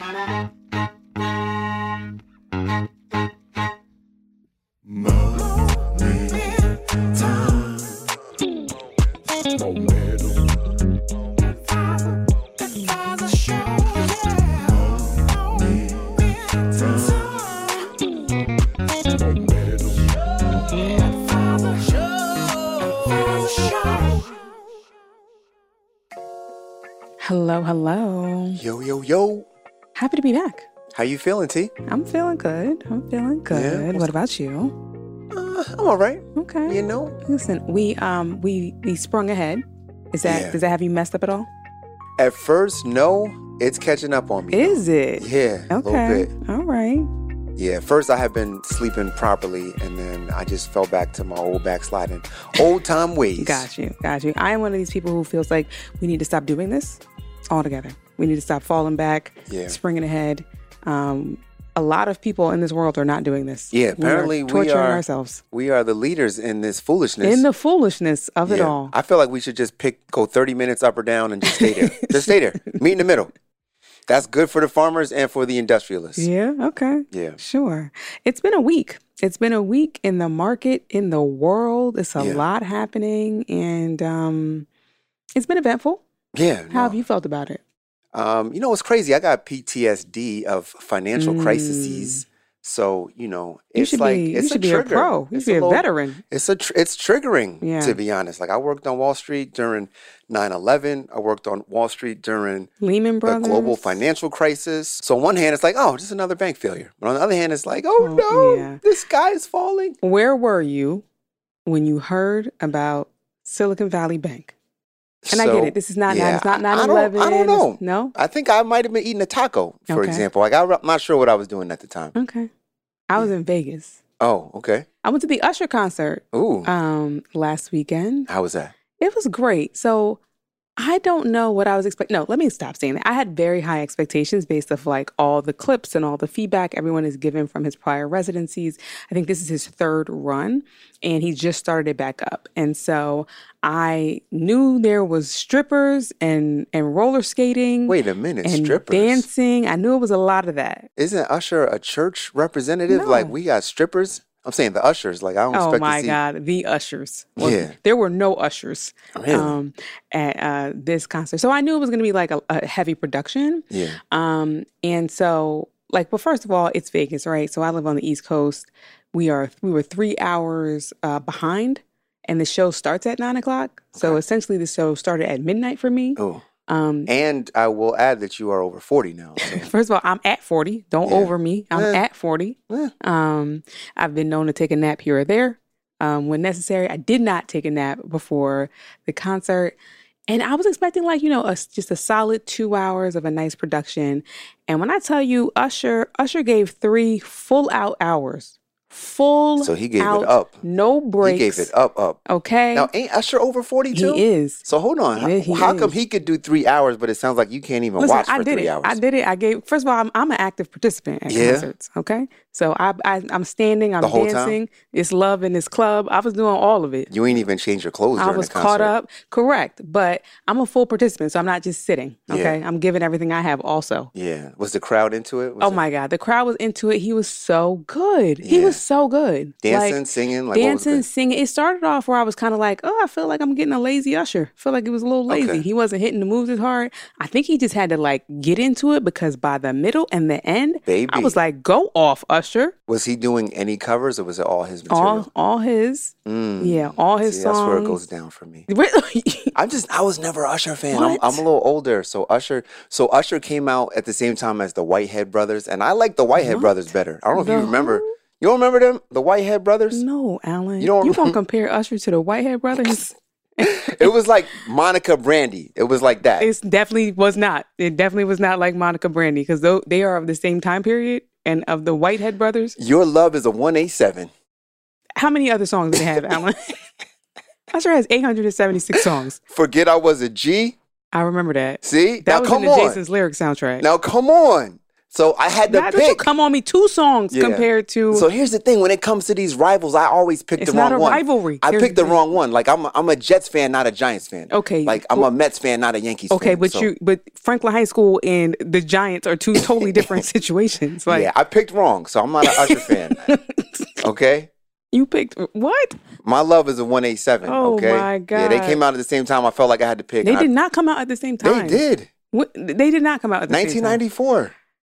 Hello, hello. Yo, yo, yo. Happy to be back. How you feeling, T? I'm feeling good. Yeah, what about you? I'm all right. Okay. You know? Listen, we sprung ahead. Does that have you messed up at all? At first, no. It's catching up on me. Is it? Yeah, a little bit. All right. Yeah, first I had been sleeping properly, and then I just fell back to my old backsliding, old-time ways. Got you. I am one of these people who feels like we need to stop doing this altogether. We need to stop falling back, springing ahead. A lot of people in this world are not doing this. Yeah, apparently we are ourselves. We are the leaders in this foolishness. In the foolishness of it all. I feel like we should just go 30 minutes up or down and just stay there. Just stay there. Meet in the middle. That's good for the farmers and for the industrialists. Yeah, okay. Yeah. Sure. It's been a week. It's been a week in the market, in the world. It's a lot happening, and it's been eventful. Yeah. How have you felt about it? You know, it's crazy. I got PTSD of financial crises. So, you know, it's you should be a pro. You should be a veteran. It's triggering, to be honest. Like, I worked on Wall Street during 9/11. I worked on Wall Street during Lehman Brothers, the global financial crisis. So on one hand, it's like, oh, just another bank failure. But on the other hand, it's like, oh no, this sky is falling. Where were you when you heard about Silicon Valley Bank? And I get it. This is not it's not 9/11. I don't know. No? I think I might have been eating a taco, for example. Like, I'm not sure what I was doing at the time. Okay. I was in Vegas. Oh, okay. I went to the Usher concert last weekend. How was that? It was great. So I don't know what I was expecting. No, let me stop saying that. I had very high expectations based off like all the clips and all the feedback everyone has given from his prior residencies. I think this is his third run, and he just started it back up. And so I knew there was strippers and roller skating. Wait a minute, and strippers? Dancing. I knew it was a lot of that. Isn't Usher a church representative? No. Like, we got strippers? I'm saying the ushers. Like, I don't expect to see. Oh, my God. The ushers. Well, there were no ushers really? At this concert. So I knew it was going to be like a heavy production. Yeah. And so, like, well, first of all, it's Vegas, right? So I live on the East Coast. We were 3 hours behind, and the show starts at 9 o'clock. Okay. So essentially, the show started at midnight for me. Oh. And I will add that you are over 40 now. So. First of all, I'm at 40. Don't over me. I'm at 40. I've been known to take a nap here or there when necessary. I did not take a nap before the concert. And I was expecting just a solid 2 hours of a nice production. And when I tell you Usher gave 3 full out hours. So he gave it up. No breaks. He gave it up. Okay. Now, ain't Usher over 42? He is. So hold on. How come he could do 3 hours, but it sounds like you can't even watch for 3 hours? I did it. First of all, I'm an active participant at concerts. Okay. So I'm standing, I'm dancing. It's love in this club. I was doing all of it. You ain't even changed your clothes during the concert. I was caught up. Correct. But I'm a full participant, so I'm not just sitting. Okay. I'm giving everything I have also. Yeah. Was the crowd into it? My God. The crowd was into it. He was so good. He was so good. Dancing, singing? Dancing, singing. It started off where I was kind of like, I feel like I'm getting a lazy Usher. I feel like it was a little lazy. Okay. He wasn't hitting the moves as hard. I think he just had to get into it, because by the middle and the end, I was like, go off, Usher. Was he doing any covers, or was it all his material? All his. Yeah, all his songs. That's where it goes down for me. Really? I was never an Usher fan. What? I'm a little older. So Usher came out at the same time as the Whitehead Brothers, and I like the Whitehead Brothers better. I don't know if you remember. You don't remember them? The Whitehead Brothers? No, Alan. You don't compare Usher to the Whitehead Brothers? It was like Monica Brandy. It was like that. It definitely was not. It definitely was not like Monica Brandy, because they are of the same time period and of the Whitehead Brothers. Your Love is a 187. How many other songs do they have, Alan? Usher has 876 songs. Forget I Was a G. I remember that. See? That was in the Jason's Lyrics soundtrack. Now, come on. So I had to Why don't you pick. come on me 2 songs compared to... So here's the thing. When it comes to these rivals, I always pick the wrong one. It's not a rivalry. I picked the wrong one. Like, I'm a Jets fan, not a Giants fan. Okay. Like, I'm a Mets fan, not a Yankees fan. Okay, but Franklin High School and the Giants are 2 totally different situations. Like, yeah, I picked wrong, so I'm not an Usher fan. Okay? You picked... What? My Love is a 187. Oh, okay? my God. Yeah, they came out at the same time. I felt like I had to pick. They did not come out at the same time. They did. What? They did not come out at the same time. 1994.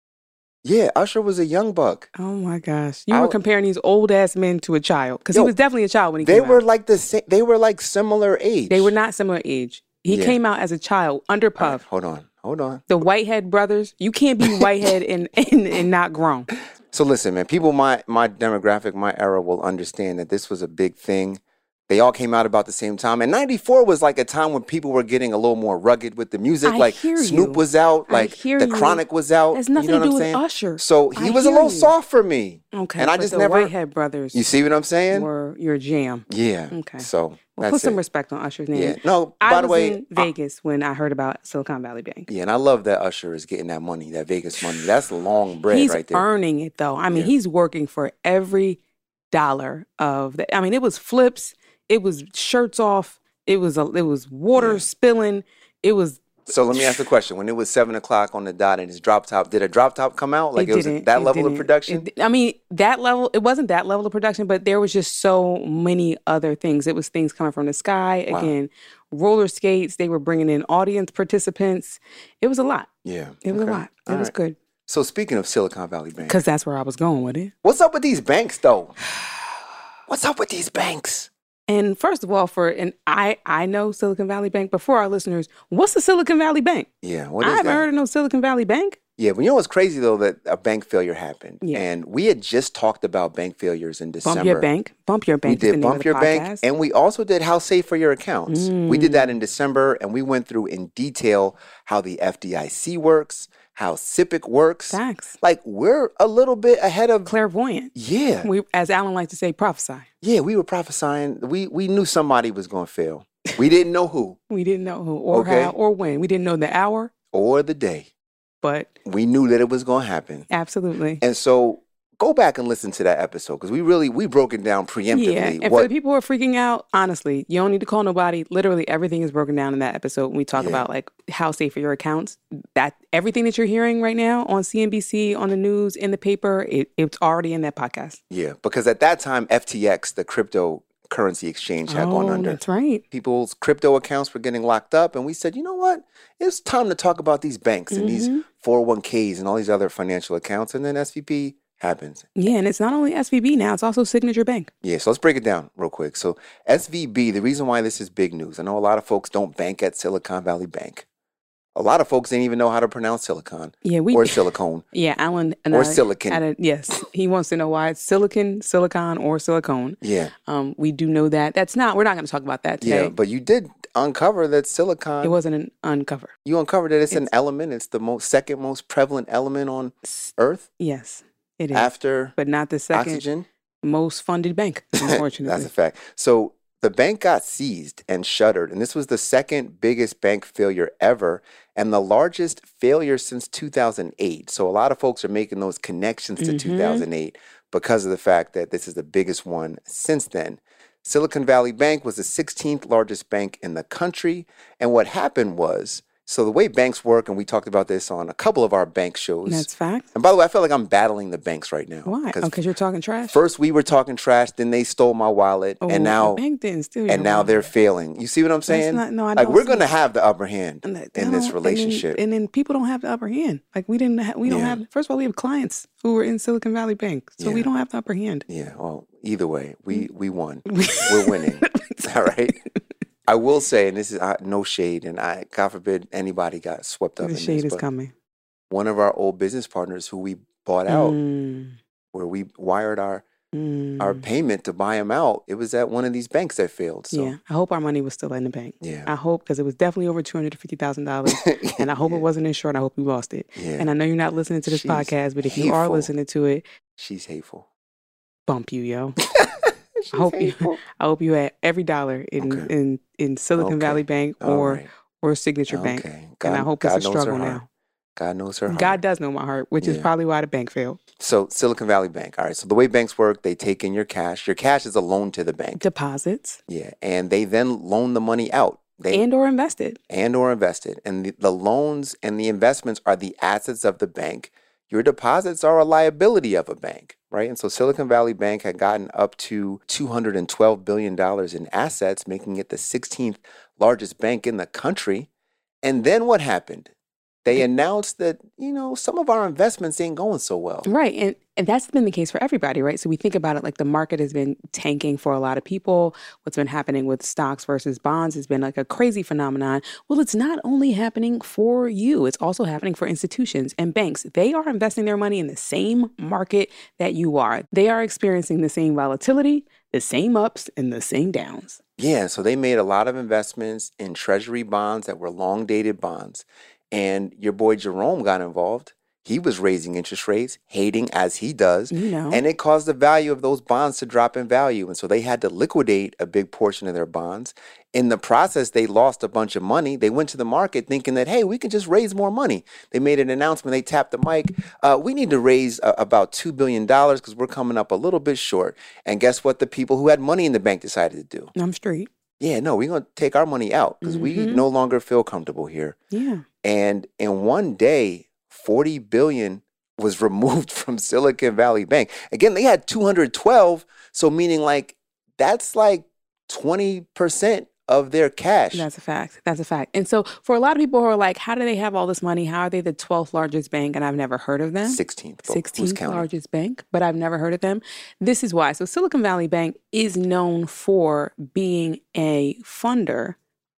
Yeah, Usher was a young buck. Oh my gosh! You were comparing these old ass men to a child because he was definitely a child when he came out. They were like the same. They were like similar age. They were not similar age. He came out as a child under Puff. Right, hold on. The Whitehead brothers. You can't be Whitehead and not grown. So listen, man. People, my demographic, my era will understand that this was a big thing. They all came out about the same time. And 94 was like a time when people were getting a little more rugged with the music. Like Snoop was out. Like The Chronic was out. Has nothing to do with Usher. So he was a little soft for me. Okay. And I just never... Whitehead brothers. You see what I'm saying? Were your jam. Yeah. Okay. So well, put some respect on Usher's name. Yeah. No, by the way... I was in Vegas when I heard about Silicon Valley Bank. Yeah, and I love that Usher is getting that money, that Vegas money. That's long bread right there. He's earning it, though. I mean, he's working for every dollar of that. I mean, it was flips. It was shirts off. It was water spilling. It was. So let me ask the question: when it was 7:00 on the dot and his drop top, did a drop top come out? Like it was that level of production? I mean, that level. It wasn't that level of production, but there was just so many other things. It was things coming from the sky. Again, roller skates. They were bringing in audience participants. It was a lot. Yeah, it was a lot. It was good. So speaking of Silicon Valley Bank, because that's where I was going with it. What's up with these banks, though? What's up with these banks? And first of all, I know Silicon Valley Bank, but for our listeners, what's the Silicon Valley Bank? Yeah, what is that? I haven't heard of no Silicon Valley Bank. Yeah, but you know what's crazy, though, that a bank failure happened. Yeah. And we had just talked about bank failures in December. Bump Your Bank. Bump Your Bank. We did Bump Your Bank, and we also did How Safe Are Your Accounts. We did that in December, and we went through in detail how the FDIC works, how SIPC works. Facts. Like, we're a little bit ahead of... Clairvoyant. Yeah. We, as Alan likes to say, prophesy. Yeah, we were prophesying. We knew somebody was going to fail. We didn't know who. We didn't know who or how or when. We didn't know the hour. Or the day. But we knew that it was going to happen. Absolutely. And so go back and listen to that episode because we broke it down preemptively. Yeah, and for the people who are freaking out, honestly, you don't need to call nobody. Literally everything is broken down in that episode when we talk about like how safe are your accounts. That everything that you're hearing right now on CNBC, on the news, in the paper, it's already in that podcast. Yeah, because at that time, FTX, the cryptocurrency exchange, had gone under. That's right. People's crypto accounts were getting locked up, and we said, you know what? It's time to talk about these banks and these 401ks and all these other financial accounts, and then SVB happens. Yeah, and it's not only SVB now, it's also Signature Bank. Yeah, so let's break it down real quick. So SVB, the reason why this is big news, I know a lot of folks don't bank at Silicon Valley Bank. A lot of folks didn't even know how to pronounce silicon or silicone. Yeah, Alan. Or silicon. Yes, he wants to know why it's silicon, or silicone. Yeah. We do know that. We're not going to talk about that today. Yeah, but you did uncover that silicon. It wasn't an uncover. You uncovered that it's an element. It's the second most prevalent element on Earth. Yes, it is. After but not the second oxygen. Most funded bank, unfortunately. That's a fact. So the bank got seized and shuttered, and this was the second biggest bank failure ever and the largest failure since 2008. So a lot of folks are making those connections to 2008 because of the fact that this is the biggest one since then. Silicon Valley Bank was the 16th largest bank in the country, and what happened was, so the way banks work, and we talked about this on a couple of our bank shows. That's fact. And by the way, I feel like I'm battling the banks right now. Why? Because you're talking trash? First we were talking trash, then they stole my wallet, and now the bank didn't steal your and now wallet. They're failing. You see what I'm saying? I don't. Like, we're going to have the upper hand in this relationship. And then people don't have the upper hand. Like, we don't have, first of all, we have clients who were in Silicon Valley Bank, so we don't have the upper hand. Yeah, well, either way, we won. We're winning. All right? I will say, and this is no shade, and God forbid anybody got swept up in this. The shade is coming. One of our old business partners who we bought out, where we wired our payment to buy him out, it was at one of these banks that failed. So. Yeah, I hope our money was still in the bank. Yeah. I hope, because it was definitely over $250,000, and I hope it wasn't insured. I hope you lost it. Yeah. And I know you're not listening to this podcast, but if you are listening to it, she's hateful. Bump you, yo. I hope you had every dollar in Silicon Valley Bank or Signature Bank. God, and I hope it's a struggle now. God knows her heart. God does know my heart, which is Yeah. probably why the bank failed. So Silicon Valley Bank. All right. So the way banks work, they take in your cash. Your cash is a loan to the bank. Deposits Yeah. And they then loan the money out. and or invested. And the loans and the investments are the assets of the bank. Your deposits are a liability of a bank, right? And so Silicon Valley Bank had gotten up to $212 billion in assets, making it the 16th largest bank in the country. And then what happened? They announced that, some of our investments ain't going so well. Right. And that's been the case for everybody, right? So we think about it like the market has been tanking for a lot of people. What's been happening with stocks versus bonds has been like a crazy phenomenon. Well, it's not only happening for you, it's also happening for institutions and banks. They are investing their money in the same market that you are. They are experiencing the same volatility, the same ups and the same downs. Yeah, so they made a lot of investments in treasury bonds that were long dated bonds. And your boy Jerome got involved. He was raising interest rates, hating as he does. And it caused the value of those bonds to drop in value. And so they had to liquidate a big portion of their bonds. In the process, they lost a bunch of money. They went to the market thinking that, hey, we can just raise more money. They made an announcement. They tapped the mic. We need to raise about $2 billion because we're coming up a little bit short. And guess what the people who had money in the bank decided to do? I'm straight. Yeah, no, we're going to take our money out because we no longer feel comfortable here. Yeah. And in one day, $40 billion was removed from Silicon Valley Bank. Again, they had 212, so meaning that's 20% of their cash. That's a fact. That's a fact. And so for a lot of people who are like, how do they have all this money? How are they the 12th largest bank? And I've never heard of them. 16th. 16th largest bank, but I've never heard of them. This is why. So Silicon Valley Bank is known for being a funder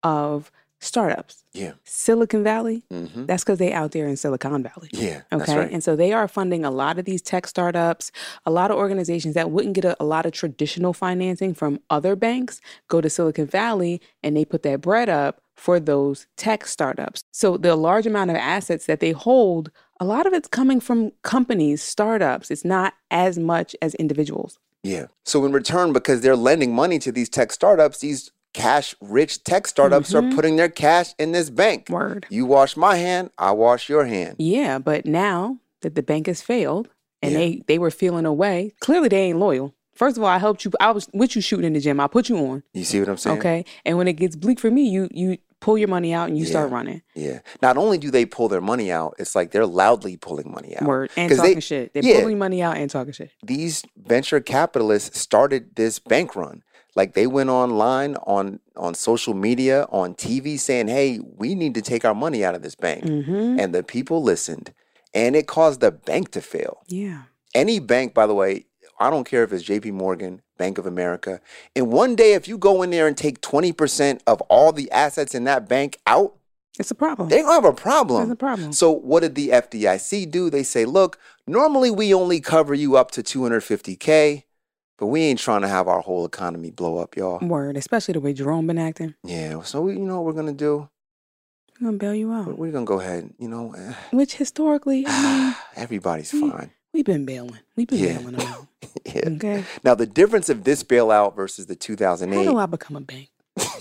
of startups. Yeah. Silicon Valley, that's because they out there in Silicon Valley. Yeah, okay. That's right. And so they are funding a lot of these tech startups, a lot of organizations that wouldn't get a lot of traditional financing from other banks, go to Silicon Valley and they put that bread up for those tech startups. So the large amount of assets that they hold, a lot of it's coming from companies, startups. It's not as much as individuals. Yeah. So in return, because they're lending money to these tech startups, these cash-rich tech startups are putting their cash in this bank. Word. You wash my hand, I wash your hand. Yeah, but now that the bank has failed and they were feeling away, clearly they ain't loyal. First of all, I helped you. I was with you shooting in the gym. I put you on. You see what I'm saying? Okay. And when it gets bleak for me, you pull your money out and you start running. Yeah. Not only do they pull their money out, it's like they're loudly pulling money out. Word. And talking shit. They're pulling money out and talking shit. These venture capitalists started this bank run. Like they went online on social media, on TV saying, hey, we need to take our money out of this bank. And the people listened and it caused the bank to fail. Yeah. Any bank, by the way, I don't care if it's JP Morgan, Bank of America. In one day, if you go in there and take 20% of all the assets in that bank out, it's a problem. They're going to have a problem. It's a problem. So what did the FDIC do? They say, look, normally we only cover you up to $250K. But we ain't trying to have our whole economy blow up, y'all. Word, especially the way Jerome been acting. Yeah, so you know what we're going to do? We're going to bail you out. We're going to go ahead, Which historically, everybody's fine. We've been bailing. We've been bailing them out. Yeah. Okay. Now, the difference of this bailout versus the 2008. How do I become a bank?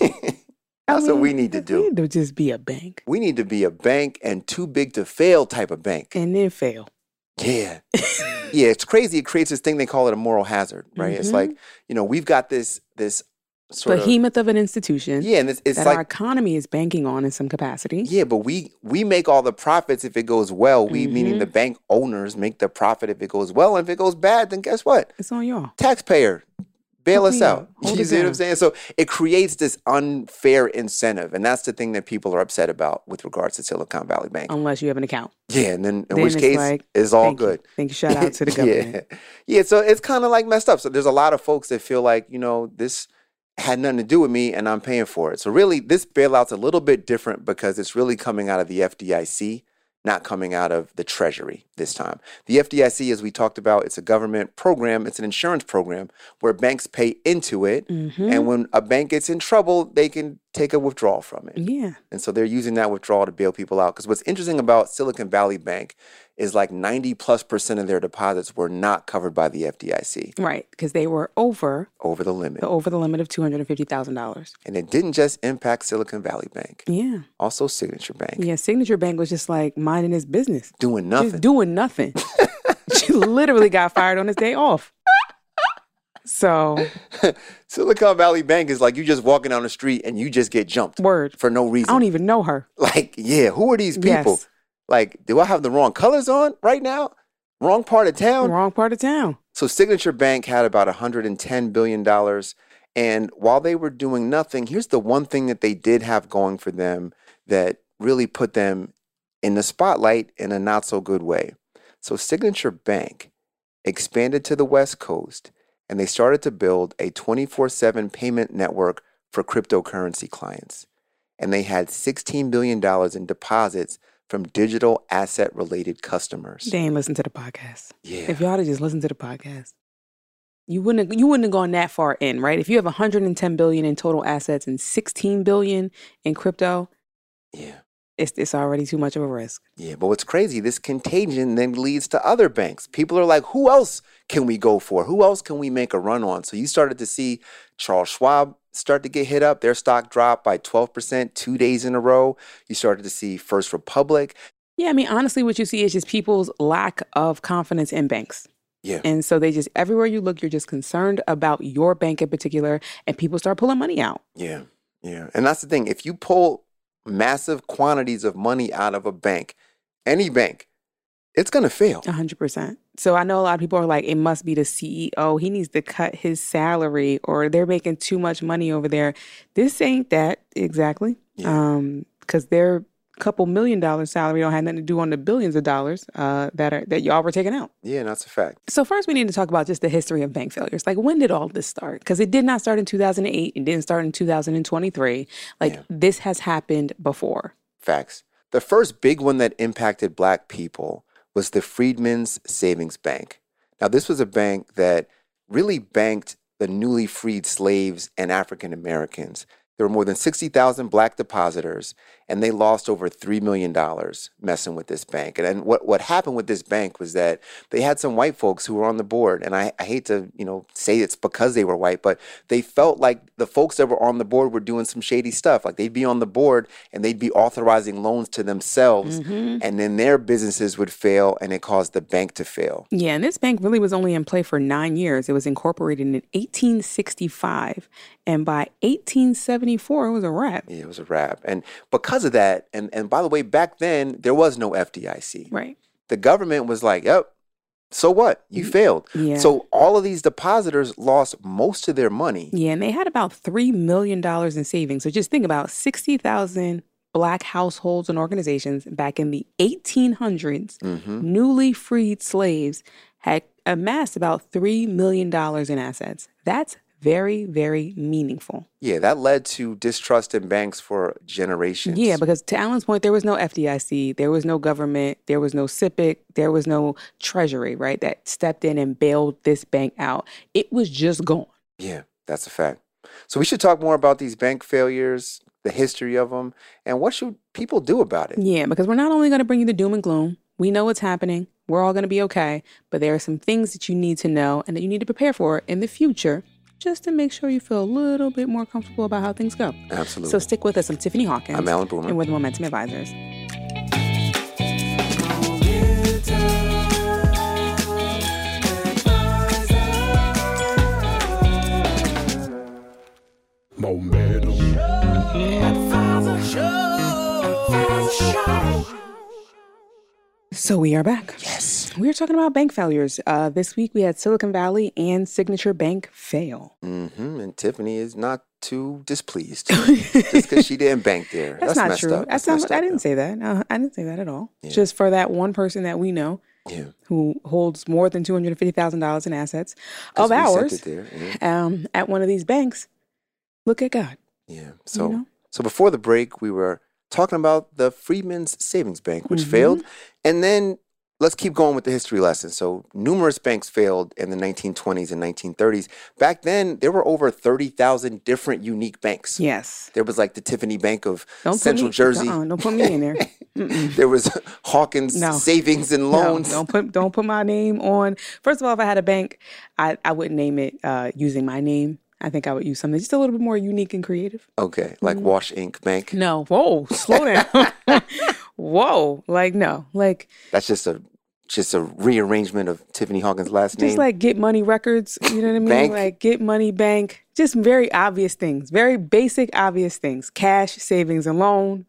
That's what we need to do. We need to just be a bank. We need to be a bank and too big to fail type of bank. And then fail. Yeah. Yeah, it's crazy. It creates this thing, they call it a moral hazard, right? It's like, we've got this sort behemoth of an institution. Yeah, and it's that like our economy is banking on in some capacity. Yeah, but we make all the profits if it goes well. We, meaning the bank owners, make the profit if it goes well. And if it goes bad, then guess what? It's on y'all. Taxpayer. Bail us out. Hold You it see what I'm down. saying? So it creates this unfair incentive. And that's the thing that people are upset about with regards to Silicon Valley Bank. Unless you have an account. Yeah, and then in Then which it's case, like, it's all thank you. good. Thank you. Shout out to the government. Yeah, so it's kind of like messed up. So there's a lot of folks that feel like, this had nothing to do with me and I'm paying for it. So really, this bailout's a little bit different because it's really coming out of the FDIC, not coming out of the Treasury this time. The FDIC, as we talked about, it's a government program. It's an insurance program where banks pay into it. And when a bank gets in trouble, they can take a withdrawal from it. Yeah. And so they're using that withdrawal to bail people out. Because what's interesting about Silicon Valley Bank is like 90+% of their deposits were not covered by the FDIC. Right. Because they were over the limit. Over the limit of $250,000. And it didn't just impact Silicon Valley Bank. Yeah. Also Signature Bank. Yeah. Signature Bank was just like minding his business. Doing nothing. Just doing nothing. She literally got fired on his day off. So Silicon Valley Bank is like you just walking down the street and you just get jumped. Word. For no reason. I don't even know her. Like, yeah, who are these people? Yes. Like, do I have the wrong colors on right now? Wrong part of town? Wrong part of town. So Signature Bank had about $110 billion. And while they were doing nothing, here's the one thing that they did have going for them that really put them in the spotlight in a not so good way. So Signature Bank expanded to the West Coast, and they started to build a 24/7 payment network for cryptocurrency clients. And they had $16 billion in deposits from digital asset-related customers. They ain't listen to the podcast. Yeah. If y'all had just listened to the podcast, you wouldn't have gone that far in, right? If you have 110 billion in total assets and 16 billion in crypto, Yeah. it's already too much of a risk. Yeah, but what's crazy, this contagion then leads to other banks. People are like, who else can we go for? Who else can we make a run on? So you started to see Charles Schwab start to get hit up. Their stock dropped by 12% 2 days in a row. You started to see First Republic. Yeah, I mean, honestly, what you see is just people's lack of confidence in banks. Yeah. And so they just, everywhere you look, you're just concerned about your bank in particular, and people start pulling money out. Yeah. Yeah. And that's the thing. If you pull massive quantities of money out of a bank, any bank, it's going to fail. 100%. So I know a lot of people are like, it must be the CEO. He needs to cut his salary, or they're making too much money over there. This ain't that exactly. Yeah. Because their couple $1 million salary don't have nothing to do on the billions of dollars that y'all were taking out. Yeah, that's a fact. So first we need to talk about just the history of bank failures. Like, when did all this start? Because it did not start in 2008. It didn't start in 2023. This has happened before. Facts. The first big one that impacted Black people was the Freedmen's Savings Bank. Now, this was a bank that really banked the newly freed slaves and African Americans. There were more than 60,000 Black depositors, and they lost over $3 million messing with this bank. And what happened with this bank was that they had some white folks who were on the board. And I hate to, say it's because they were white, but they felt like the folks that were on the board were doing some shady stuff. Like, they'd be on the board and they'd be authorizing loans to themselves, and then their businesses would fail, and it caused the bank to fail. Yeah, and this bank really was only in play for 9 years. It was incorporated in 1865, and by 1874, it was a wrap. Yeah, it was a wrap. And because of that, and by the way, back then, there was no FDIC. Right. The government was like, yep, so what? You failed. Yeah. So all of these depositors lost most of their money. Yeah, and they had about $3 million in savings. So just think about 60,000 Black households and organizations back in the 1800s. Newly freed slaves had amassed about $3 million in assets. That's very, very meaningful. Yeah, that led to distrust in banks for generations. Yeah, because to Alan's point, there was no FDIC, there was no government, there was no CIPC, there was no treasury, right, that stepped in and bailed this bank out. It was just gone. Yeah, that's a fact. So we should talk more about these bank failures, the history of them, and what should people do about it? Yeah, because we're not only going to bring you the doom and gloom. We know what's happening. We're all going to be okay. But there are some things that you need to know and that you need to prepare for in the future, just to make sure you feel a little bit more comfortable about how things go. Absolutely. So stick with us. I'm Tiffany Hawkins. I'm Alan Boomer. And we're the Momentum Advisors. Momentum. So we are back. Yes. We are talking about bank failures. This week we had Silicon Valley and Signature Bank fail. And Tiffany is not too displeased just because she didn't bank there. That's not messed true. up. That's messed not, up, I didn't though. say that. No, I didn't say that at all. Yeah. Just for that one person that we know who holds more than $250,000 in assets of 'Cause we sent ours it there, yeah. at one of these banks. Look at God. Yeah. So, know? so before the break, we were talking about the Freedmen's Savings Bank, which failed. And then let's keep going with the history lesson. So numerous banks failed in the 1920s and 1930s. Back then, there were over 30,000 different unique banks. Yes. There was like the Tiffany Bank of Don't Central Jersey. Don't put me in there. There was Hawkins Savings and Loans. No, don't put my name on. First of all, if I had a bank, I wouldn't name it using my name. I think I would use something just a little bit more unique and creative. Okay, like Wash Inc. Bank. No, whoa, slow down. Whoa, like no, like that's just a rearrangement of Tiffany Hawkins' last name. Just like Get Money Records, you know what I mean? Bank? Like Get Money Bank. Just very obvious things, very basic, obvious things. Cash, savings and loan,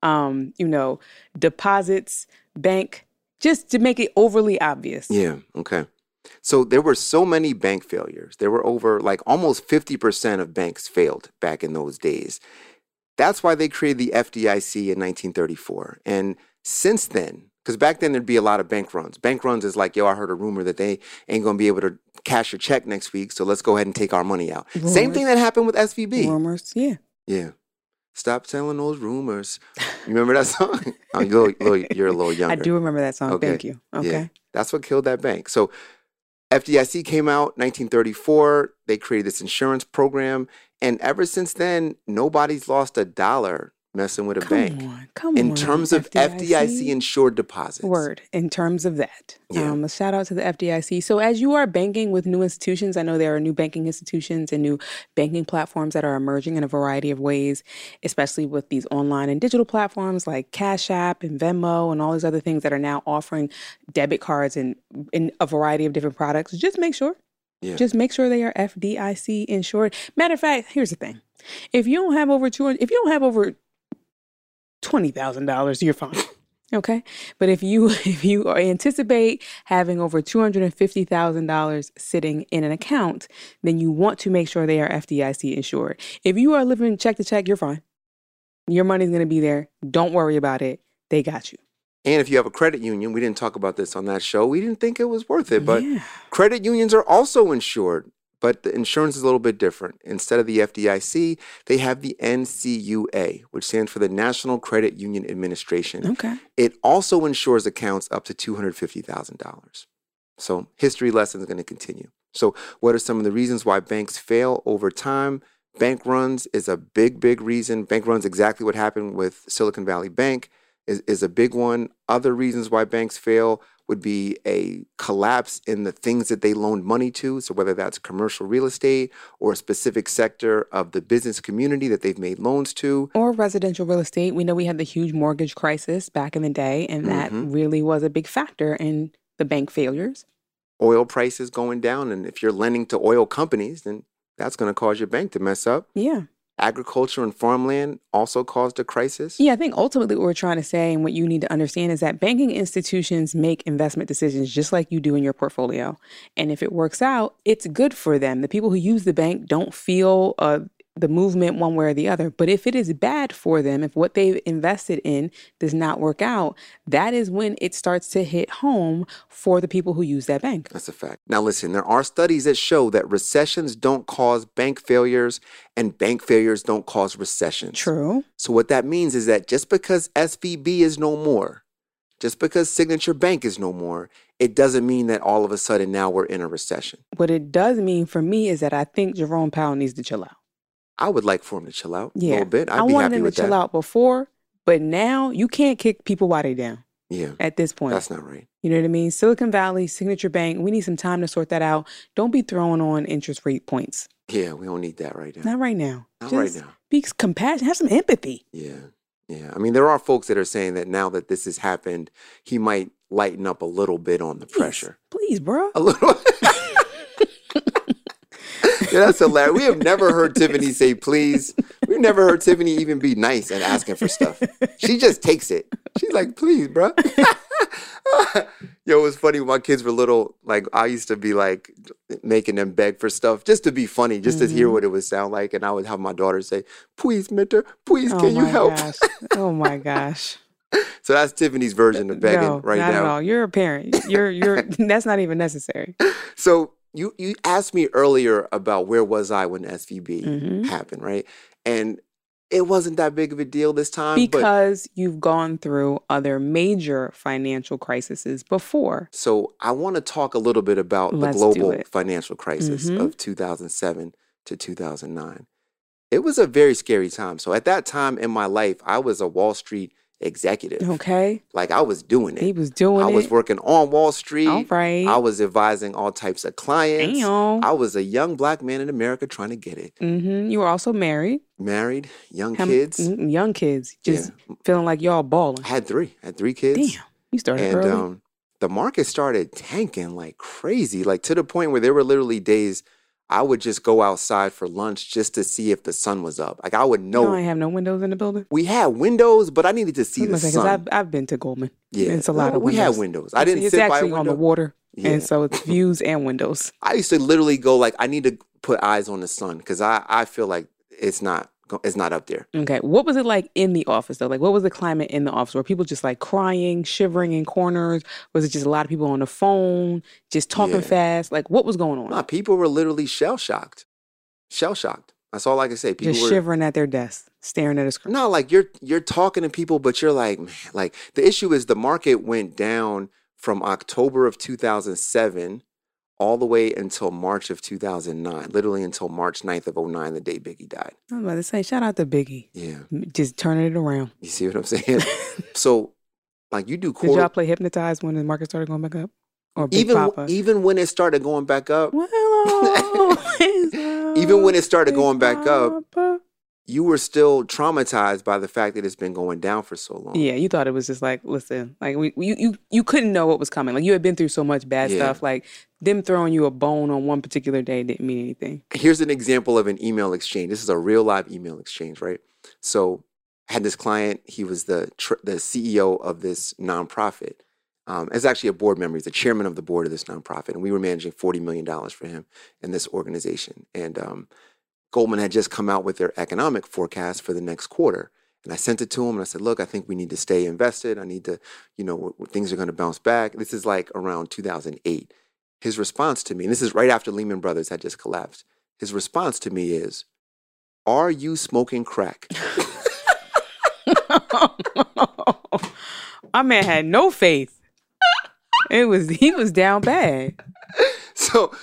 deposits, bank, just to make it overly obvious. Yeah, okay. So there were so many bank failures. There were over like almost 50% of banks failed back in those days. That's why they created the FDIC in 1934. And since then, because back then there'd be a lot of bank runs. Bank runs is like, yo, I heard a rumor that they ain't going to be able to cash your check next week, so let's go ahead and take our money out. Rumors. Same thing that happened with SVB. Rumors, yeah. Yeah. Stop telling those rumors. You remember that song? Oh, you're a little younger. I do remember that song. Okay. Thank you. Okay. Yeah. That's what killed that bank. So FDIC came out 1934. They created this insurance program. And ever since then, nobody's lost a dollar messing with a bank. Come on. In terms of FDIC insured deposits. Word. In terms of that. Yeah. A shout out to the FDIC. So as you are banking with new institutions, I know there are new banking institutions and new banking platforms that are emerging in a variety of ways, especially with these online and digital platforms like Cash App and Venmo and all these other things that are now offering debit cards and in a variety of different products. Just make sure. Yeah. Just make sure they are FDIC insured. Matter of fact, here's the thing. If you don't have over $20,000, you're fine. Okay. But if you anticipate having over $250,000 sitting in an account, then you want to make sure they are FDIC insured. If you are living check to check, you're fine. Your money's going to be there. Don't worry about it. They got you. And if you have a credit union, we didn't talk about this on that show. We didn't think it was worth it, but credit unions are also insured. But the insurance is a little bit different. Instead of the FDIC, they have the NCUA, which stands for the National Credit Union Administration. Okay. It also insures accounts up to $250,000. So history lesson is going to continue. So what are some of the reasons why banks fail over time? Bank runs is a big reason. Bank runs, exactly what happened with Silicon Valley Bank, is a big one. Other reasons why banks fail would be a collapse in the things that they loaned money to. So whether that's commercial real estate or a specific sector of the business community that they've made loans to. Or residential real estate. We know we had the huge mortgage crisis back in the day, and that really was a big factor in the bank failures. Oil prices going down. And if you're lending to oil companies, then that's going to cause your bank to mess up. Yeah. Agriculture and farmland also caused a crisis. Yeah, I think ultimately what we're trying to say and what you need to understand is that banking institutions make investment decisions just like you do in your portfolio. And if it works out, it's good for them. The people who use the bank don't feel the movement one way or the other. But if it is bad for them, if what they've invested in does not work out, that is when it starts to hit home for the people who use that bank. That's a fact. Now, listen, there are studies that show that recessions don't cause bank failures and bank failures don't cause recessions. True. So what that means is that just because SVB is no more, just because Signature Bank is no more, it doesn't mean that all of a sudden now we're in a recession. What it does mean for me is that I think Jerome Powell needs to chill out. I would like for him to chill out a little bit. I'd be happy with that. I wanted him to chill out before, but now you can't kick people while they're down. Yeah. At this point. That's not right. You know what I mean? Silicon Valley, Signature Bank, we need some time to sort that out. Don't be throwing on interest rate points. Yeah, we don't need that right now. Not right now. Not right now. Be compassionate. Have some empathy. Yeah. Yeah. I mean, there are folks that are saying that now that this has happened, he might lighten up a little bit on the pressure. Please, bro. A little. Yeah, that's hilarious. We have never heard Tiffany say please. We've never heard Tiffany even be nice and asking for stuff. She just takes it. She's like, please, bro. Yo, it was funny when my kids were little. Like, I used to be like making them beg for stuff just to be funny, just to hear what it would sound like. And I would have my daughter say, please, mentor, please, can you help? Gosh. Oh my gosh. So that's Tiffany's version of begging right now. Not at all. You're a parent. You're that's not even necessary. So you asked me earlier about where was I when SVB happened, right? And it wasn't that big of a deal this time. Because you've gone through other major financial crises before. So I want to talk a little bit about Let's the do global it. financial crisis Mhm. of 2007 to 2009. It was a very scary time. So at that time in my life, I was a Wall Street executive. Okay. Like I was doing He it. was doing I was it. working on Wall Street. All right. I was advising all types of clients. Damn. I was a young black man in America trying to get it. You were also married. Married, young kids. Young kids. Just feeling like y'all balling. I had three kids. Damn. You started And early. the market started tanking like crazy, like to the point where there were literally days I would just go outside for lunch just to see if the sun was up. Like I would know. No, I have no windows in the building. We had windows, but I needed to see the sun. Because I've been to Goldman. Yeah, It's a lot of we windows. had windows. I didn't It's sit by a actually window. on the water. Yeah. And so it's views and windows. I used to literally go like, I need to put eyes on the sun because I feel like it's not up there. Okay. What was it like in the office though? Like what was the climate in the office? Were people just like crying, shivering in corners? Was it just a lot of people on the phone, just talking fast? Like what was going on? Nah, people were literally shell-shocked. Shell-shocked. That's all I can say. People just were shivering at their desk, staring at a screen. No, like you're talking to people, but you're like, man, like the issue is the market went down from October of 2007 all the way until March of 2009, literally until March 9th of 2009, the day Biggie died. I was about to say, shout out to Biggie. Yeah. Just turning it around. You see what I'm saying? So, like you do Did y'all play Hypnotized when the market started going back up? Or Big Papa? Even when it started going back up, Well, even when it started going back up, Papa. you were still traumatized by the fact that it's been going down for so long. Yeah, you thought it was just like, listen, like you couldn't know what was coming. Like you had been through so much bad stuff. Like them throwing you a bone on one particular day didn't mean anything. Here's an example of an email exchange. This is a real live email exchange, right? So I had this client. He was the CEO of this nonprofit. As actually a board member. He's the chairman of the board of this nonprofit. And we were managing $40 million for him in this organization. And Goldman had just come out with their economic forecast for the next quarter. And I sent it to him and I said, look, I think we need to stay invested. I need to, things are going to bounce back. This is like around 2008. His response to me, and this is right after Lehman Brothers had just collapsed. His response to me is, are you smoking crack? My man had no faith. He was down bad. So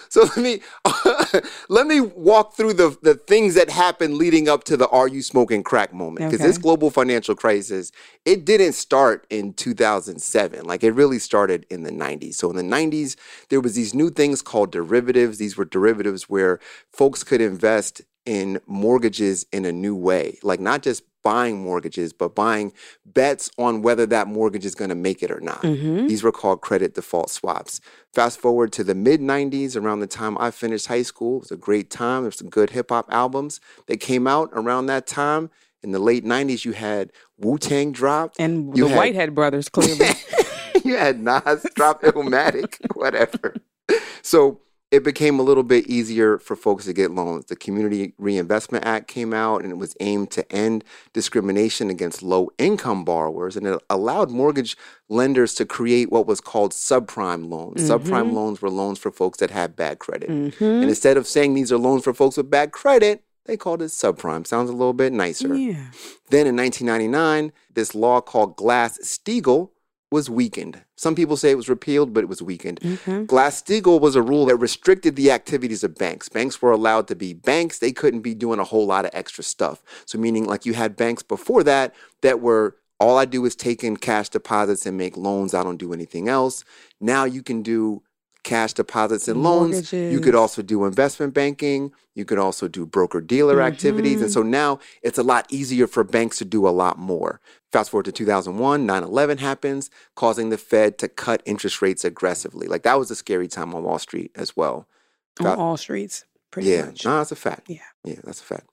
let me walk through the things that happened leading up to the "Are you smoking crack" moment, because this global financial crisis, it didn't start in 2007. Like it really started in the 90s. So in the 90s, there was these new things called derivatives. These were derivatives where folks could invest in mortgages in a new way, like not just buying mortgages, but buying bets on whether that mortgage is going to make it or not. Mm-hmm. These were called credit default swaps. Fast forward to the mid-90s, around the time I finished high school. It was a great time. There's some good hip-hop albums that came out around that time. In the late 90s, you had Wu-Tang drop. And the Whitehead brothers, clearly. You had Nas drop Illmatic, whatever. So it became a little bit easier for folks to get loans. The Community Reinvestment Act came out, and it was aimed to end discrimination against low-income borrowers, and it allowed mortgage lenders to create what was called subprime loans. Mm-hmm. Subprime loans were loans for folks that had bad credit. Mm-hmm. And instead of saying these are loans for folks with bad credit, they called it subprime. Sounds a little bit nicer. Yeah. Then in 1999, this law called Glass-Steagall was weakened. Some people say it was repealed, but it was weakened. Mm-hmm. Glass-Steagall was a rule that restricted the activities of banks. Banks were allowed to be banks. They couldn't be doing a whole lot of extra stuff. So meaning like you had banks before that were, all I do is take in cash deposits and make loans. I don't do anything else. Now you can do cash deposits and loans. Mortgages. You could also do investment banking. You could also do broker-dealer activities. And so now it's a lot easier for banks to do a lot more. Fast forward to 2001, 9/11 happens, causing the Fed to cut interest rates aggressively. Like that was a scary time on Wall Street as well. On all streets, pretty much. No, that's a fact. Yeah, that's a fact.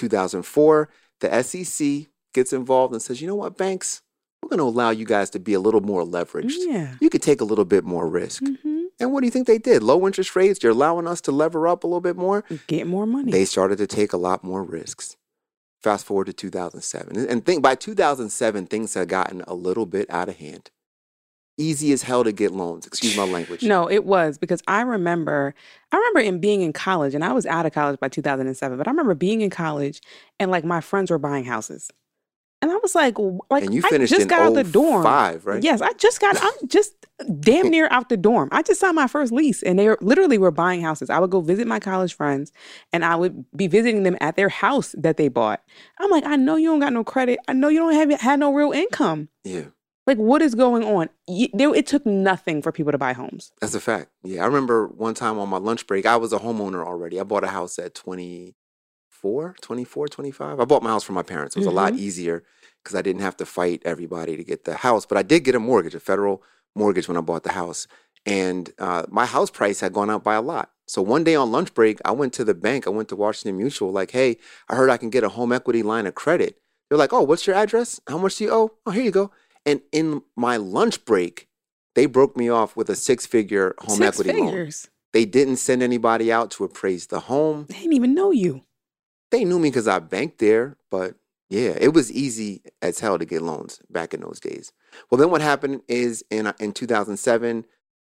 2004, the SEC gets involved and says, you know what, banks, we're going to allow you guys to be a little more leveraged. Yeah. You could take a little bit more risk. Mm-hmm. And what do you think they did? Low interest rates, they're allowing us to lever up a little bit more. Get more money. They started to take a lot more risks. Fast forward to 2007. And by 2007, things had gotten a little bit out of hand. easy as hell to get loans. Excuse my language. No, it was because I remember in being in college, and I was out of college by 2007, but I remember being in college and like my friends were buying houses. And I was like, And you I finished just in got out the dorm. 05, right? Yes, I'm just damn near out the dorm. I just signed my first lease and they literally were buying houses. I would go visit my college friends and I would be visiting them at their house that they bought. I'm like, I know you don't got no credit. I know you don't had no real income. Yeah. Like, what is going on? It took nothing for people to buy homes. That's a fact. Yeah. I remember one time on my lunch break, I was a homeowner already. I bought a house at 24, 25. I bought my house from my parents. It was a lot easier because I didn't have to fight everybody to get the house. But I did get a mortgage, a federal mortgage when I bought the house. And my house price had gone up by a lot. So one day on lunch break, I went to the bank. I went to Washington Mutual like, hey, I heard I can get a home equity line of credit. They're like, oh, what's your address? How much do you owe? Oh, here you go. And in my lunch break, they broke me off with a six-figure home equity loan. They didn't send anybody out to appraise the home. They didn't even know you. They knew me because I banked there, but yeah, it was easy as hell to get loans back in those days. Well, then what happened is in 2007,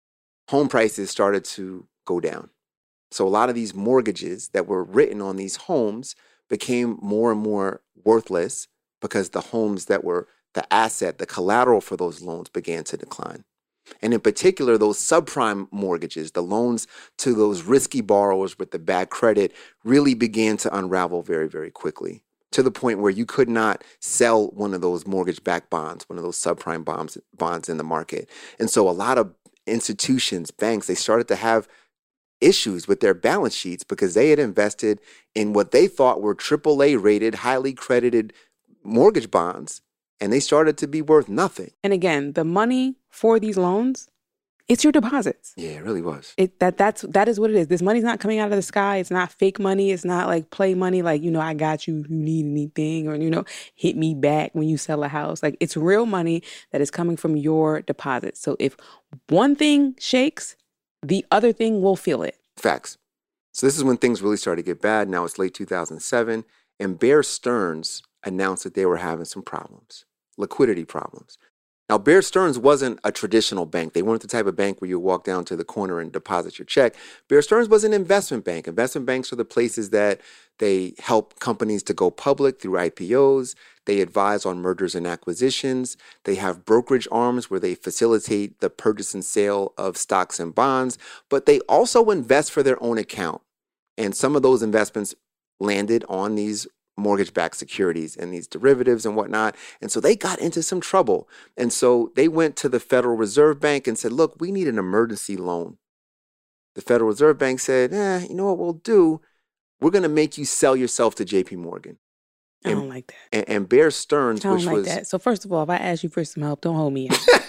home prices started to go down. So a lot of these mortgages that were written on these homes became more and more worthless because the homes that were the asset, the collateral for those loans began to decline. And in particular, those subprime mortgages, the loans to those risky borrowers with the bad credit really began to unravel very, very quickly to the point where you could not sell one of those mortgage-backed bonds, one of those subprime bonds in the market. And so a lot of institutions, banks, they started to have issues with their balance sheets because they had invested in what they thought were AAA rated, highly credited mortgage bonds, and they started to be worth nothing. And again, the money for these loans, it's your deposits. Yeah, it really was. That is what it is. This money's not coming out of the sky. It's not fake money. It's not like play money, like, I got you, you need anything, or, hit me back when you sell a house. Like, it's real money that is coming from your deposits. So if one thing shakes, the other thing will feel it. Facts. So this is when things really started to get bad. Now it's late 2007, and Bear Stearns announced that they were having some problems, liquidity problems. Now, Bear Stearns wasn't a traditional bank. They weren't the type of bank where you walk down to the corner and deposit your check. Bear Stearns was an investment bank. Investment banks are the places that they help companies to go public through IPOs. They advise on mergers and acquisitions. They have brokerage arms where they facilitate the purchase and sale of stocks and bonds. But they also invest for their own account. And some of those investments landed on these mortgage-backed securities and these derivatives and whatnot. And so they got into some trouble. And so they went to the Federal Reserve Bank and said, look, we need an emergency loan. The Federal Reserve Bank said, you know what we'll do? We're going to make you sell yourself to JP Morgan. I don't like that. And Bear Stearns, I don't like that. So first of all, if I ask you for some help, don't hold me out.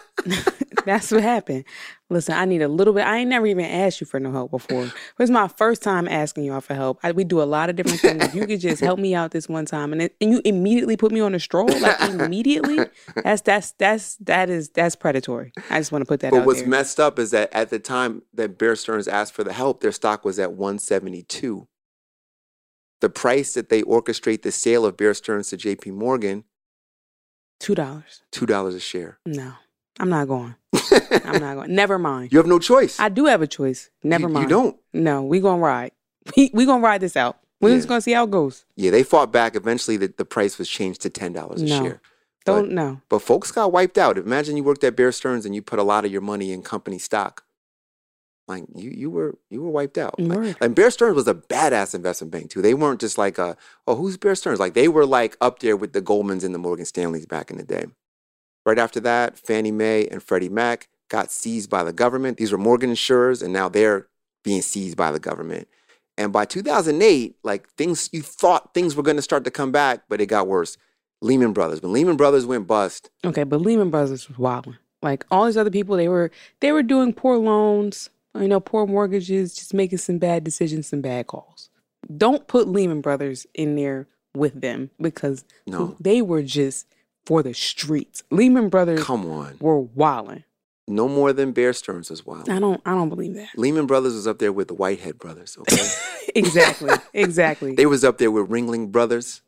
That's what happened. Listen, I need a little bit. I ain't never even asked you for no help before. It was my first time asking y'all for help. We do a lot of different things. If you could just help me out this one time, and you immediately put me on a stroll, like immediately, that's predatory. I just want to put that out there. But what's messed up is that at the time that Bear Stearns asked for the help, their stock was at 172. The price that they orchestrate the sale of Bear Stearns to JP Morgan, $2. $2 a share. No. I'm not going. I'm not going. Never mind. You have no choice. I do have a choice. Never mind. You don't. No, we going to ride. We going to ride this out. We're just going to see how it goes. Yeah, they fought back. Eventually, the price was changed to $10 a share. But folks got wiped out. Imagine you worked at Bear Stearns and you put a lot of your money in company stock. Like, you were wiped out. And Bear Stearns was a badass investment bank, too. They weren't just like, who's Bear Stearns? Like, they were like up there with the Goldmans and the Morgan Stanleys back in the day. Right after that, Fannie Mae and Freddie Mac got seized by the government. These were mortgage insurers, and now they're being seized by the government. And by 2008, you thought things were going to start to come back, but it got worse. Lehman Brothers. When Lehman Brothers went bust. Okay, but Lehman Brothers was wilding. Like all these other people, they were doing poor loans, poor mortgages, just making some bad decisions, some bad calls. Don't put Lehman Brothers in there with them because they were just for the streets. Lehman Brothers were wilding. No more than Bear Stearns was wilding. I don't believe that. Lehman Brothers was up there with the Whitehead brothers, okay? Exactly. They was up there with Ringling Brothers.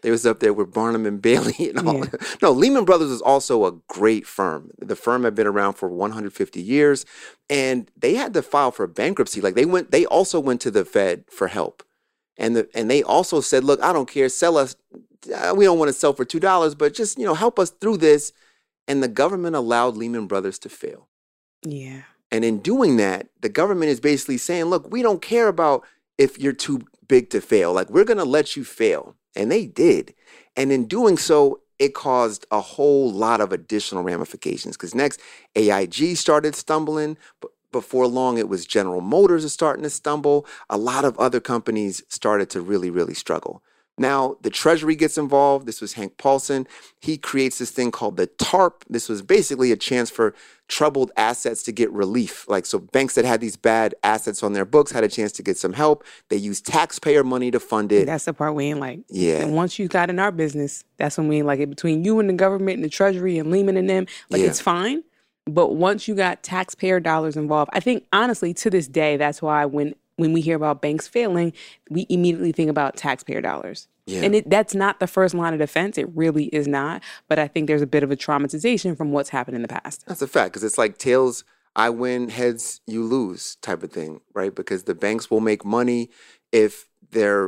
They was up there with Barnum and Bailey and all. Yeah. No, Lehman Brothers was also a great firm. The firm had been around for 150 years, and they had to file for bankruptcy. Like they also went to the Fed for help, and they also said, look, I don't care, sell us. We don't want to sell for $2, but just help us through this. And the government allowed Lehman Brothers to fail. Yeah. And in doing that, the government is basically saying, look, we don't care about if you're too big to fail. Like, we're going to let you fail. And they did. And in doing so, it caused a whole lot of additional ramifications. Because next, AIG started stumbling. But before long, it was General Motors is starting to stumble. A lot of other companies started to really, really struggle. Now, the Treasury gets involved. This was Hank Paulson. He creates this thing called the TARP. This was basically a chance for troubled assets to get relief. Like, so banks that had these bad assets on their books had a chance to get some help. They used taxpayer money to fund it. That's the part we ain't like. Yeah. And once you got in our business, that's when we ain't like it. Between you and the government and the Treasury and Lehman and them, it's fine. But once you got taxpayer dollars involved, I think, honestly, to this day, that's why when we hear about banks failing, we immediately think about taxpayer dollars. Yeah. And that's not the first line of defense. It really is not. But I think there's a bit of a traumatization from what's happened in the past. That's a fact, because it's like tails, I win, heads, you lose type of thing, right? Because the banks will make money if their,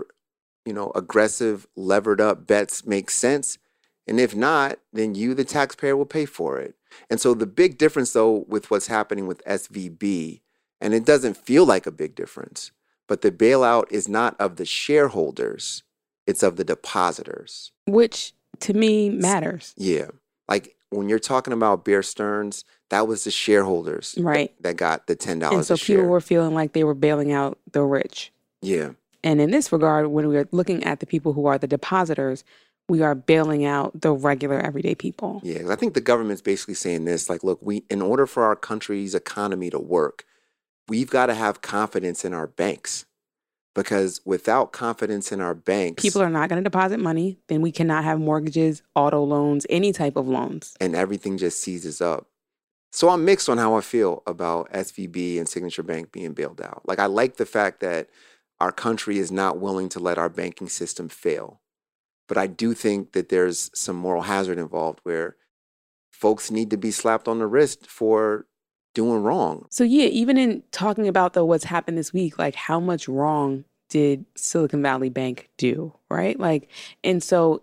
aggressive, levered up bets make sense. And if not, then you, the taxpayer, will pay for it. And so the big difference, though, with what's happening with SVB, and it doesn't feel like a big difference, but the bailout is not of the shareholders, it's of the depositors. Which, to me, matters. Yeah. Like, when you're talking about Bear Stearns, that was the shareholders that got the $10 and so a share. People were feeling like they were bailing out the rich. Yeah. And in this regard, when we are looking at the people who are the depositors, we are bailing out the regular, everyday people. Yeah, 'cause I think the government's basically saying this, like, look, in order for our country's economy to work, we've got to have confidence in our banks, because without confidence in our banks, people are not going to deposit money. Then we cannot have mortgages, auto loans, any type of loans. And everything just seizes up. So I'm mixed on how I feel about SVB and Signature Bank being bailed out. Like, I like the fact that our country is not willing to let our banking system fail. But I do think that there's some moral hazard involved where folks need to be slapped on the wrist for doing wrong. So yeah, even in talking about what's happened this week, like, how much wrong did Silicon Valley Bank do, right? Like, and so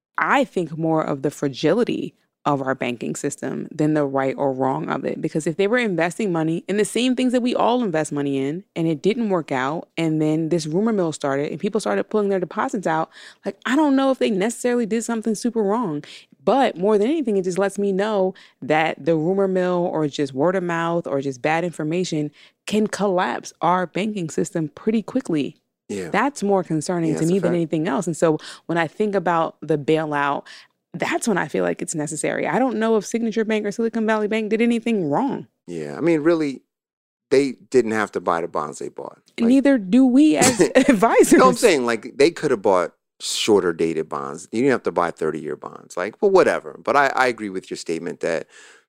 I think more of the fragility of our banking system than the right or wrong of it. Because if they were investing money in the same things that we all invest money in, and it didn't work out, and then this rumor mill started and people started pulling their deposits out, like, I don't know if they necessarily did something super wrong. But more than anything, it just lets me know that the rumor mill or just word of mouth or just bad information can collapse our banking system pretty quickly. Yeah. That's more concerning to me than anything else. And so when I think about the bailout, that's when I feel like it's necessary. I don't know if Signature Bank or Silicon Valley Bank did anything wrong. Yeah. I mean, really, they didn't have to buy the bonds they bought. Like, neither do we as advisors. No, I'm saying, like, they could have bought shorter dated bonds. You didn't have to buy 30-year bonds. Like, well, whatever. But I agree with your statement that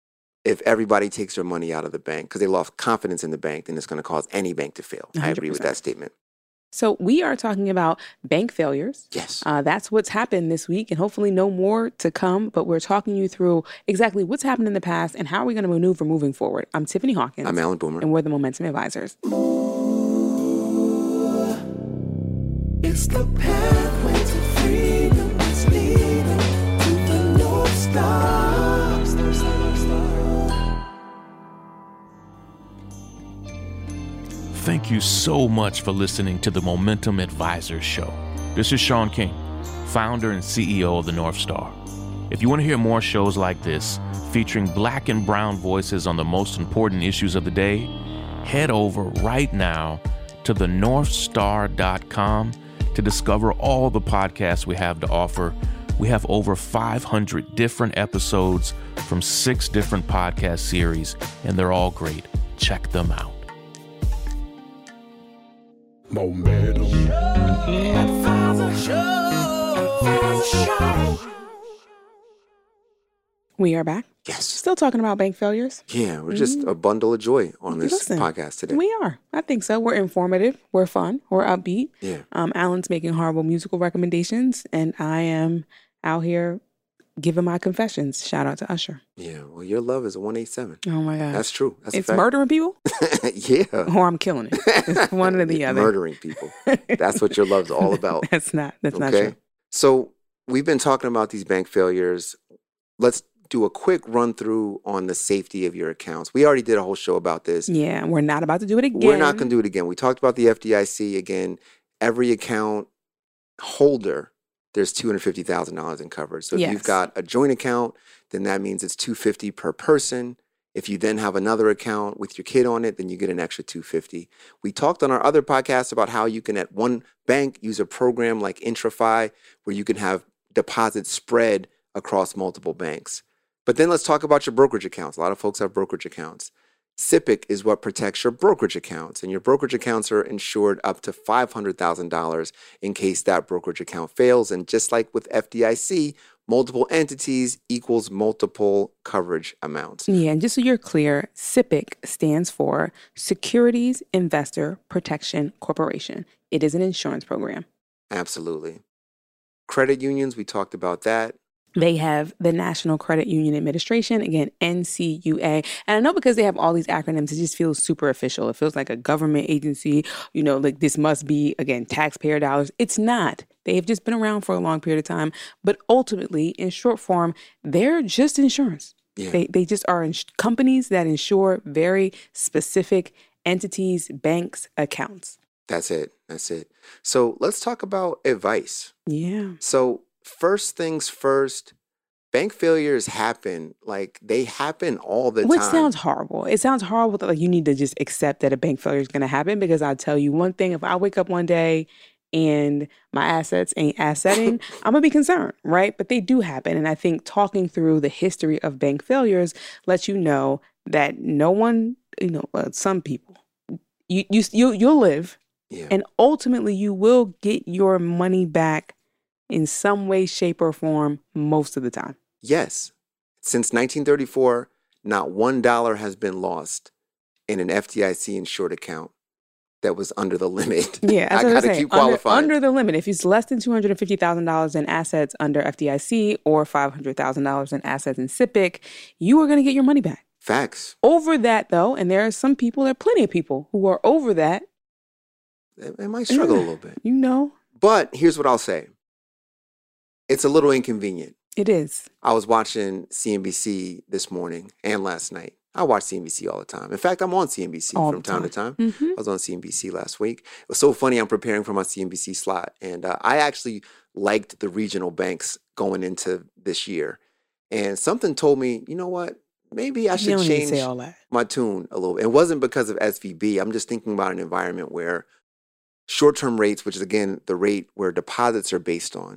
if everybody takes their money out of the bank because they lost confidence in the bank, then it's going to cause any bank to fail. 100%. I agree with that statement. So we are talking about bank failures. Yes. That's what's happened this week, and hopefully no more to come. But we're talking you through exactly what's happened in the past and how are we going to maneuver moving forward. I'm Tiffany Hawkins. I'm Alan Boomer. And we're the Momentum Advisors. It's the pathway to freedom that's leading to the North Star. Thank you so much for listening to the Momentum Advisors Show. This is Sean King, founder and CEO of the North Star. If you want to hear more shows like this, featuring Black and brown voices on the most important issues of the day, head over right now to thenorthstar.com to discover all the podcasts we have to offer. We have over 500 different episodes from 6 different podcast series, and they're all great. Check them out. Momentum. We are back. Yes. Still talking about bank failures. Yeah, we're just a bundle of joy on this Listen, podcast today. We are. I think so. We're informative. We're fun. We're upbeat. Yeah. Alan's making horrible musical recommendations, and I am out here giving my confessions. Shout out to Usher. Yeah, well, your love is a 187. Oh my gosh. That's true. That's It's a fact. murdering people Yeah. or I'm killing it. It's one or the other. Murdering people. That's what your love's all about. That's not true. So we've been talking about these bank failures. Let's do a quick run through on the safety of your accounts. We already did a whole show about this. Yeah, we're not about to do it again. We're not going to do it again. We talked about the FDIC again. Every account holder, there's $250,000 in coverage. So if you've got a joint account, then that means it's $250 per person. If you then have another account with your kid on it, then you get an extra $250. We talked on our other podcast about how you can at one bank use a program like IntraFi where you can have deposits spread across multiple banks. But then let's talk about your brokerage accounts. A lot of folks have brokerage accounts. SIPC is what protects your brokerage accounts, and your brokerage accounts are insured up to $500,000 in case that brokerage account fails. And just like with FDIC, multiple entities equals multiple coverage amounts. Yeah, and just so you're clear, SIPC stands for Securities Investor Protection Corporation. It is an insurance program. Absolutely. Credit unions, we talked about that. They have the National Credit Union Administration, again, NCUA. And I know because they have all these acronyms, it just feels super official. It feels like a government agency, like this must be, again, taxpayer dollars. It's not. They've just been around for a long period of time. But ultimately, in short form, they're just insurance. Yeah. They just are companies that insure very specific entities, banks, accounts. That's it. So let's talk about advice. Yeah. So first things first, bank failures happen. Like they happen all the Which time. sounds horrible. It sounds horrible that you need to just accept that a bank failure is going to happen, because I'll tell you one thing, if I wake up one day and my assets ain't assetting, I'm going to be concerned, right? But they do happen. And I think talking through the history of bank failures lets you know that no one, some people, you'll live, and ultimately you will get your money back in some way, shape, or form most of the time. Yes. Since 1934, not $1 has been lost in an FDIC insured account that was under the limit. Yeah, I got to keep qualifying. Under the limit. If it's less than $250,000 in assets under FDIC or $500,000 in assets in SIPC, you are going to get your money back. Facts. Over that, though, and there are plenty of people who are over that. They might struggle a little bit. But here's what I'll say. It's a little inconvenient. It is. I was watching CNBC this morning and last night. I watch CNBC all the time. In fact, I'm on CNBC from time to time. Mm-hmm. I was on CNBC last week. It was so funny. I'm preparing for my CNBC slot. And I actually liked the regional banks going into this year. And something told me, you know what? Maybe I should change my tune a little bit. It wasn't because of SVB. I'm just thinking about an environment where short-term rates, which is, again, the rate where deposits are based on,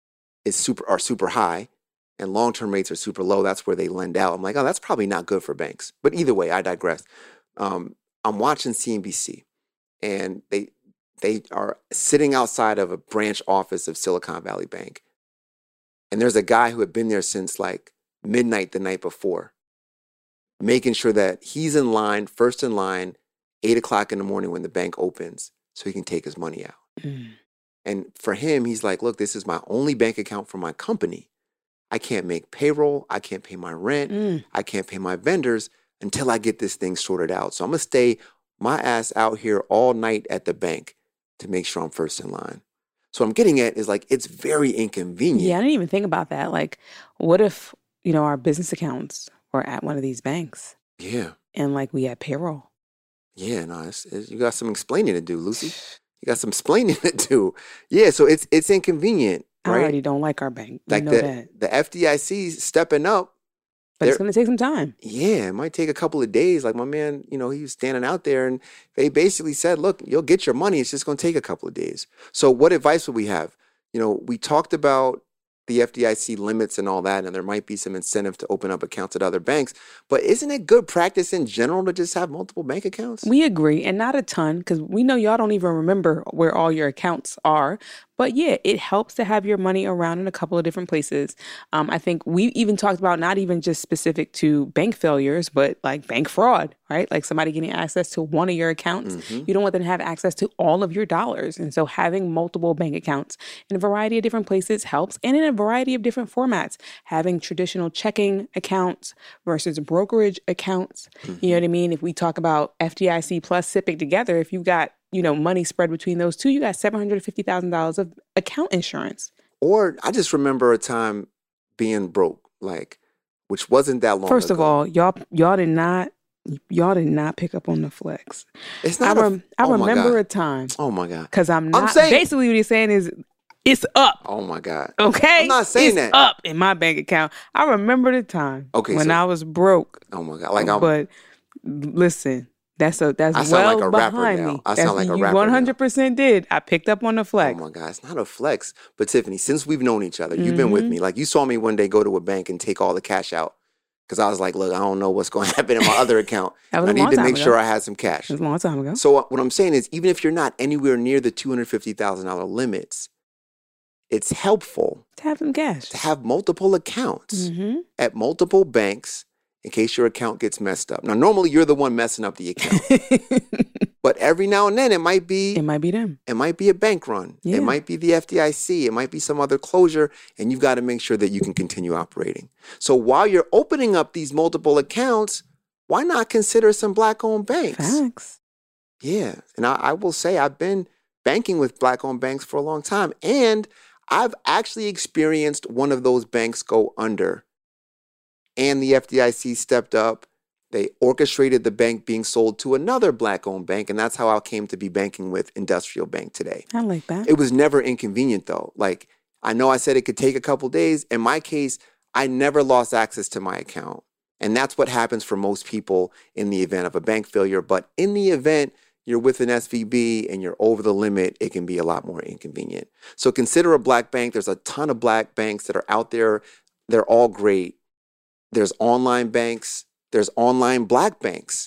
are super high, and long-term rates are super low. That's where they lend out. I'm like, oh, that's probably not good for banks. But either way, I digress. I'm watching CNBC, and they are sitting outside of a branch office of Silicon Valley Bank. And there's a guy who had been there since like midnight the night before, making sure that he's in line, first in line, 8 o'clock in the morning when the bank opens, so he can take his money out. Mm. And for him, he's like, look, this is my only bank account for my company. I can't make payroll. I can't pay my rent. I can't pay my vendors until I get this thing sorted out. So I'm going to stay my ass out here all night at the bank to make sure I'm first in line. So what I'm getting at is like, it's very inconvenient. Yeah, I didn't even think about that. Like, what if, our business accounts were at one of these banks? Yeah. And like we had payroll. Yeah, no, you got some explaining to do, Lucy. You got some explaining to do. Yeah, so it's inconvenient, right? I already don't like our bank. Like the FDIC stepping up. But it's going to take some time. Yeah, it might take a couple of days. Like my man, he was standing out there and they basically said, look, you'll get your money. It's just going to take a couple of days. So what advice would we have? We talked about the FDIC limits and all that, and there might be some incentive to open up accounts at other banks. But isn't it good practice in general to just have multiple bank accounts? We agree, and not a ton, because we know y'all don't even remember where all your accounts are. But yeah, it helps to have your money around in a couple of different places. I think we even talked about not even just specific to bank failures, but like bank fraud, right? Like somebody getting access to one of your accounts. Mm-hmm. You don't want them to have access to all of your dollars. And so having multiple bank accounts in a variety of different places helps, and in a variety of different formats. Having traditional checking accounts versus brokerage accounts. You know what I mean? If we talk about FDIC plus SIPC together, if you've got money spread between those two, you got $750,000 of account insurance. Or I just remember a time being broke, like, which wasn't that long First ago. of all, y'all did not pick up on the flex. It's not. I remember a time. Oh my God. Because I'm not. saying, basically, what he's saying is, it's up. Oh my God. Okay, I'm not saying it's that. up in my bank account. I remember the time. Okay, when so- I was broke. Oh my God. Like but listen. That's I well sound like a rapper behind now. me. I sound like a you rapper now. 100% did. I picked up on the flex. Oh my God, it's not a flex. But Tiffany, since we've known each other, you've been with me. Like you saw me one day go to a bank and take all the cash out because I was like, look, I don't know what's going to happen in my other account. That was I a need long to time make ago. sure I had some cash. It was a long time ago. So what I'm saying is, even if you're not anywhere near the $250,000 limits, it's helpful To have some cash. to have multiple accounts Mm-hmm. at multiple banks in case your account gets messed up. Now, normally you're the one messing up the account, but every now and then it might be them. It might be a bank run. Yeah. It might be the FDIC. It might be some other closure, and you've got to make sure that you can continue operating. So while you're opening up these multiple accounts, why not consider some Black-owned banks? Facts. Yeah, and I will say I've been banking with Black-owned banks for a long time, and I've actually experienced one of those banks go under, and the FDIC stepped up. They orchestrated the bank being sold to another Black-owned bank, and that's how I came to be banking with Industrial Bank today. I like that. It was never inconvenient, though. Like, I know I said it could take a couple days. In my case, I never lost access to my account. And that's what happens for most people in the event of a bank failure. But in the event you're with an SVB and you're over the limit, it can be a lot more inconvenient. So consider a Black bank. There's a ton of Black banks that are out there. They're all great. There's online banks. There's online Black banks.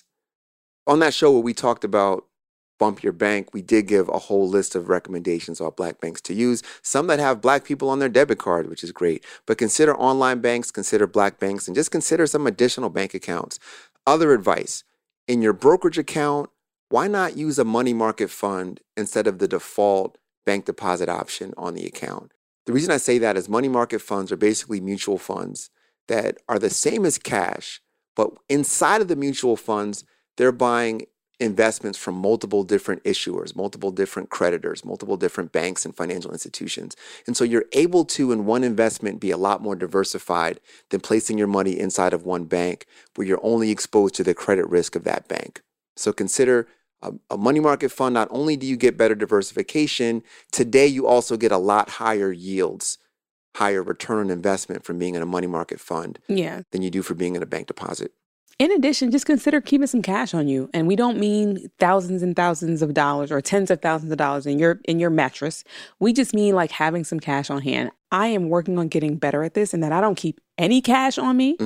On that show where we talked about Bump Your Bank, we did give a whole list of recommendations on Black banks to use. Some that have Black people on their debit card, which is great. But consider online banks, consider Black banks, and just consider some additional bank accounts. Other advice, in your brokerage account, why not use a money market fund instead of the default bank deposit option on the account? The reason I say that is money market funds are basically mutual funds that are the same as cash, but inside of the mutual funds, they're buying investments from multiple different issuers, multiple different creditors, multiple different banks and financial institutions. And so you're able to, in one investment, be a lot more diversified than placing your money inside of one bank where you're only exposed to the credit risk of that bank. So consider a money market fund. Not only do you get better diversification, today you also get a lot higher yields, higher return on investment from being in a money market fund Yeah. than you do for being in a bank deposit. In addition, just consider keeping some cash on you. And we don't mean thousands and thousands of dollars or tens of thousands of dollars in your mattress. We just mean like having some cash on hand. I am working on getting better at this and that I don't keep any cash on me.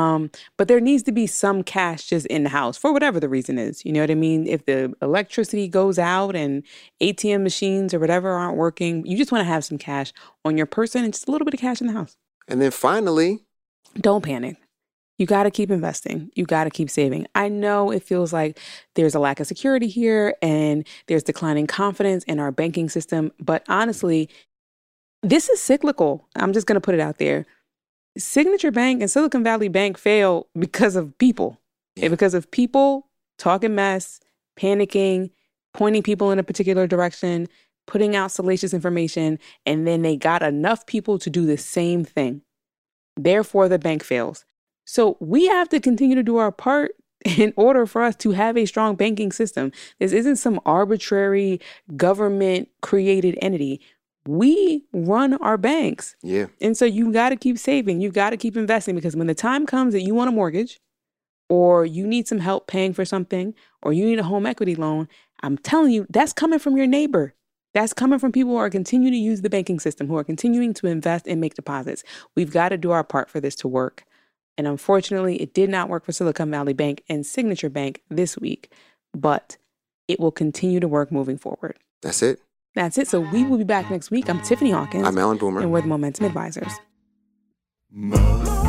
But there needs to be some cash just in the house for whatever the reason is. You know what I mean? If the electricity goes out and ATM machines or whatever aren't working, you just want to have some cash on your person and just a little bit of cash in the house. And then finally, don't panic. You got to keep investing. You got to keep saving. I know it feels like there's a lack of security here and there's declining confidence in our banking system. But honestly, this is cyclical. I'm just going to put it out there. Signature Bank and Silicon Valley Bank fail because of people. Yeah. Because of people talking mess, panicking, pointing people in a particular direction, putting out salacious information, and then they got enough people to do the same thing. Therefore, the bank fails. So we have to continue to do our part in order for us to have a strong banking system. This isn't some arbitrary government-created entity. We run our banks. yeah, And so you got to keep saving. You got to keep investing because when the time comes that you want a mortgage or you need some help paying for something or you need a home equity loan, I'm telling you, that's coming from your neighbor. That's coming from people who are continuing to use the banking system, who are continuing to invest and make deposits. We've got to do our part for this to work. And unfortunately, it did not work for Silicon Valley Bank and Signature Bank this week, but it will continue to work moving forward. that's it. That's it. So we will be back next week. I'm Tiffany Hawkins. I'm Alan Boomer. And we're the Momentum Advisors. Momentum.